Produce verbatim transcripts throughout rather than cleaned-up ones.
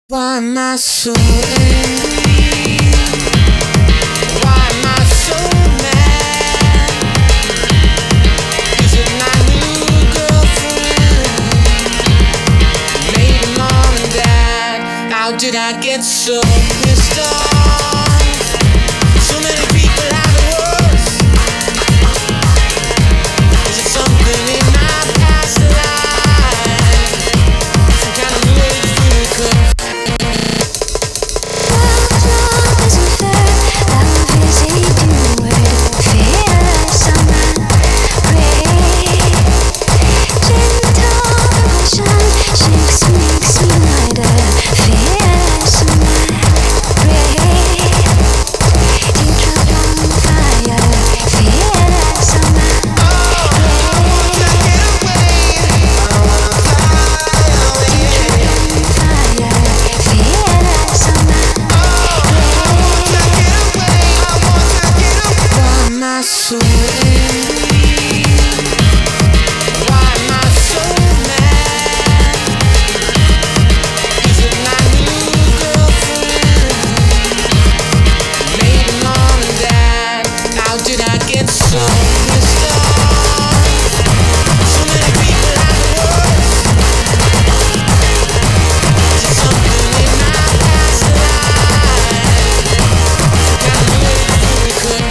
Why am I so angry? Why am I so mad? Is it my new girlfriend? Maybe mom and dad. How did I get so pissed off? So many people have it worse. Is it something in my past life? Some kind of new age voodoo curse? So angry. Why am I so mad? Is it my new girlfriend? Maybe mom and dad. How did I get so pissed off? So many people have it worse. Is it something in my past life? Some kind of new age voodoo curse?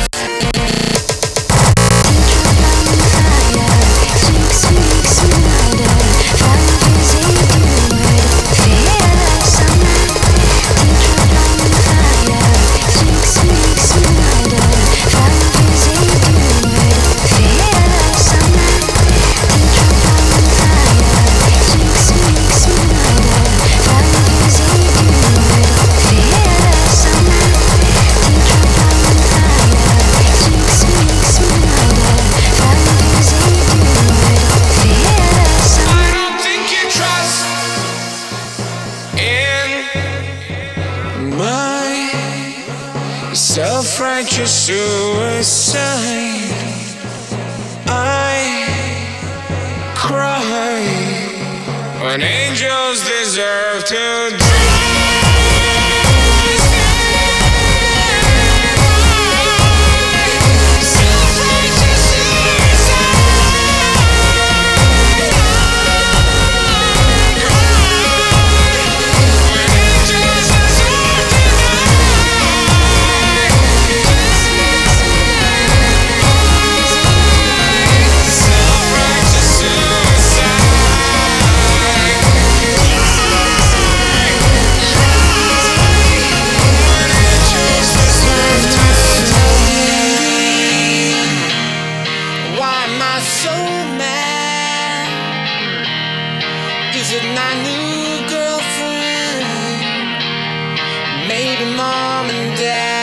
Self-righteous suicide. I cry when angels deserve to die. So mad. Is it my new girlfriend? Maybe mom and dad.